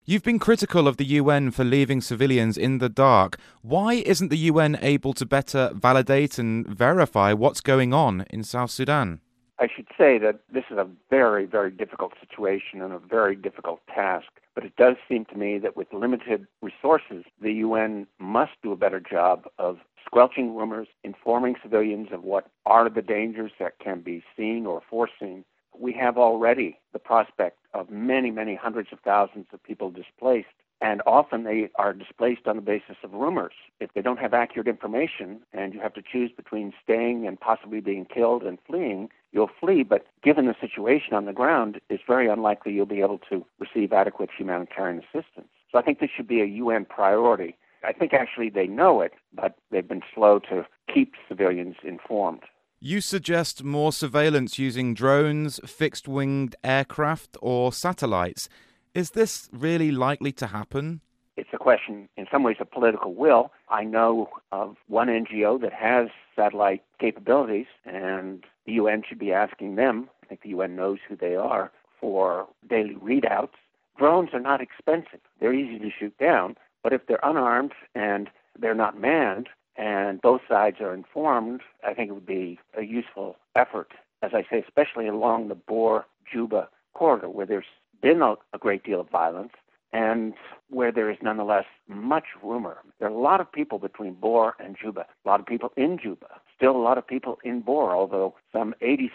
You've been critical of the UN for leaving civilians in the dark. Why isn't the UN able to better validate and verify what's going on in South Sudan? I should say that this is a very, very difficult situation and a very difficult task. But it does seem to me that with limited resources, the UN must do a better job of squelching rumors, informing civilians of what are the dangers that can be seen or foreseen. We have already the prospect of many, many hundreds of thousands of people displaced, and often they are displaced on the basis of rumors. If they don't have accurate information and you have to choose between staying and possibly being killed and fleeing, you'll flee, but given the situation on the ground, it's very unlikely you'll be able to receive adequate humanitarian assistance. So I think this should be a UN priority. I think actually they know it, but they've been slow to keep civilians informed. You suggest more surveillance using drones, fixed-winged aircraft, or satellites. Is this really likely to happen? It's a question, in some ways, of political will. I know of one NGO that has satellite capabilities, and the UN should be asking them, I think the UN knows who they are, for daily readouts. Drones are not expensive. They're easy to shoot down, but if they're unarmed and they're not manned, and both sides are informed, I think it would be a useful effort, as I say, especially along the Bor-Juba corridor, where there's been a great deal of violence and where there is nonetheless much rumor. There are a lot of people between Bor and Juba, a lot of people in Juba, still a lot of people in Bor, although some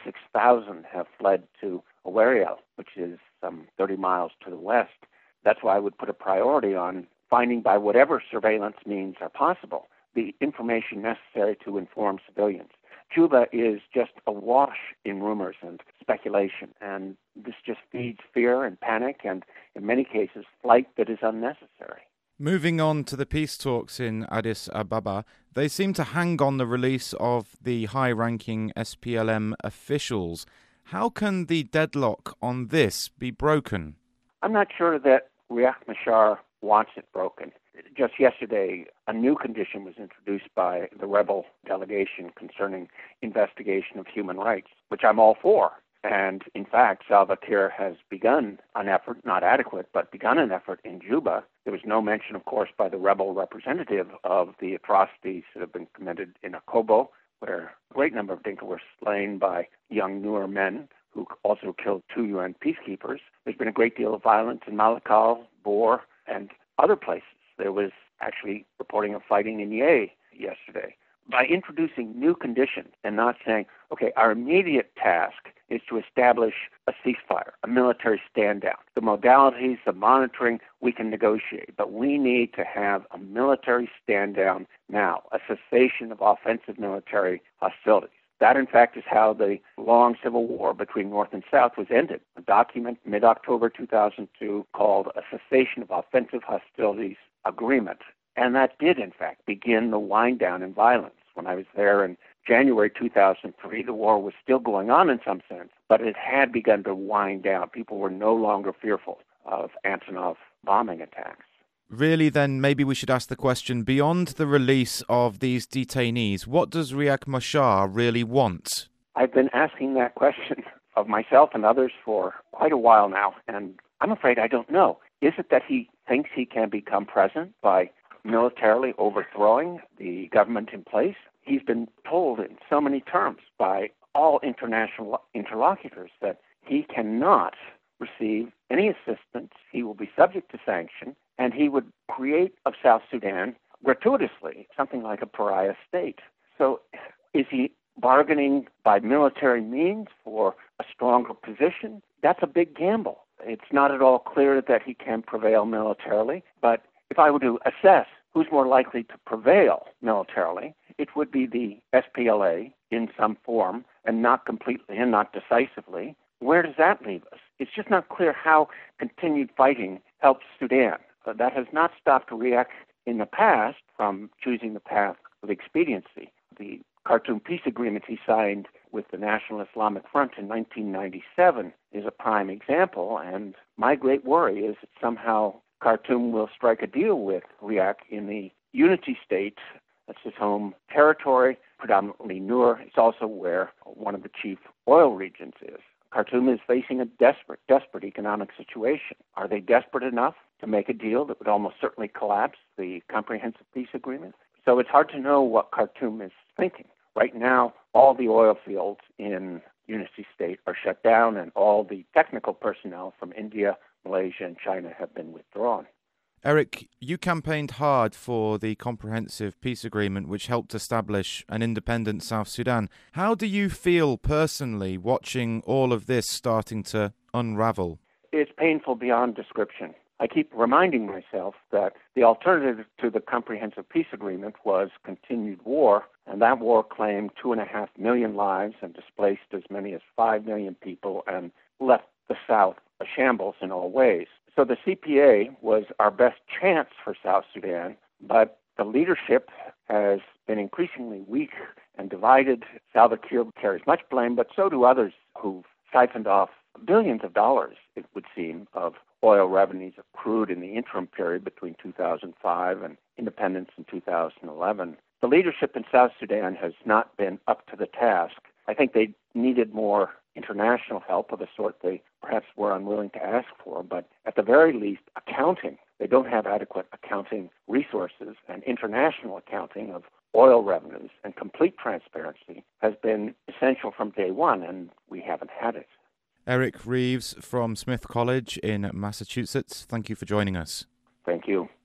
86,000 have fled to Awariel, which is some 30 miles to the west. That's why I would put a priority on finding, by whatever surveillance means are possible, the information necessary to inform civilians. Juba is just awash in rumors and speculation, and this just feeds fear and panic and, in many cases, flight that is unnecessary. Moving on to the peace talks in Addis Ababa, they seem to hang on the release of the high-ranking SPLM officials. How can the deadlock on this be broken? I'm not sure that Riek Machar wants it broken. Just yesterday, a new condition was introduced by the rebel delegation concerning investigation of human rights, which I'm all for. And in fact, Salva Kiir has begun an effort, not adequate, but begun an effort in Juba. There was no mention, of course, by the rebel representative of the atrocities that have been committed in Akobo, where a great number of Dinka were slain by young Nuer men who also killed 2 UN peacekeepers. There's been a great deal of violence in Malakal, Bor, and other places. There was actually reporting of fighting in Ye yesterday. By introducing new conditions and not saying, okay, our immediate task is to establish a ceasefire, a military stand-down. The modalities, the monitoring, we can negotiate, but we need to have a military stand-down now, a cessation of offensive military hostilities. That, in fact, is how the long civil war between North and South was ended. A document mid-October 2002 called A Cessation of Offensive Hostilities Agreement. And that did, in fact, begin the wind down in violence. When I was there in January 2003, the war was still going on in some sense, but it had begun to wind down. People were no longer fearful of Antonov bombing attacks. Really, then, maybe we should ask the question, beyond the release of these detainees, what does Riek Machar really want? I've been asking that question of myself and others for quite a while now, and I'm afraid I don't know. Is it that he thinks he can become president by militarily overthrowing the government in place? He's been told in so many terms by all international interlocutors that he cannot receive any assistance, he will be subject to sanction, and he would create of South Sudan gratuitously something like a pariah state. So is he bargaining by military means for a stronger position? That's a big gamble. It's not at all clear that he can prevail militarily, but if I were to assess who's more likely to prevail militarily, it would be the SPLA in some form, and not completely and not decisively. Where does that leave us? It's just not clear how continued fighting helps Sudan. That has not stopped Riek in the past from choosing the path of expediency. The Khartoum peace agreement he signed with the National Islamic Front in 1997 is a prime example, and my great worry is that somehow Khartoum will strike a deal with Riek in the unity state. That's his home territory, predominantly Nur. It's also where one of the chief oil regions is. Khartoum is facing a desperate economic situation. Are they desperate enough to make a deal that would almost certainly collapse the Comprehensive Peace Agreement. So it's hard to know what Khartoum is thinking. Right now, all the oil fields in Unity State are shut down, and all the technical personnel from India, Malaysia, and China have been withdrawn. Eric, you campaigned hard for the Comprehensive Peace Agreement, which helped establish an independent South Sudan. How do you feel personally watching all of this starting to unravel? It's painful beyond description. I keep reminding myself that the alternative to the Comprehensive Peace Agreement was continued war, and that war claimed 2.5 million lives and displaced as many as 5 million people and left the South a shambles in all ways. So the CPA was our best chance for South Sudan, but the leadership has been increasingly weak and divided. Salva Kiir carries much blame, but so do others who've siphoned off billions of dollars, it would seem, of oil revenues accrued in the interim period between 2005 and independence in 2011. The leadership in South Sudan has not been up to the task. I think they needed more international help of the sort they perhaps were unwilling to ask for, but at the very least, accounting. They don't have adequate accounting resources, and international accounting of oil revenues and complete transparency has been essential from day one, and we haven't had it. Eric Reeves from Smith College in Massachusetts, thank you for joining us. Thank you.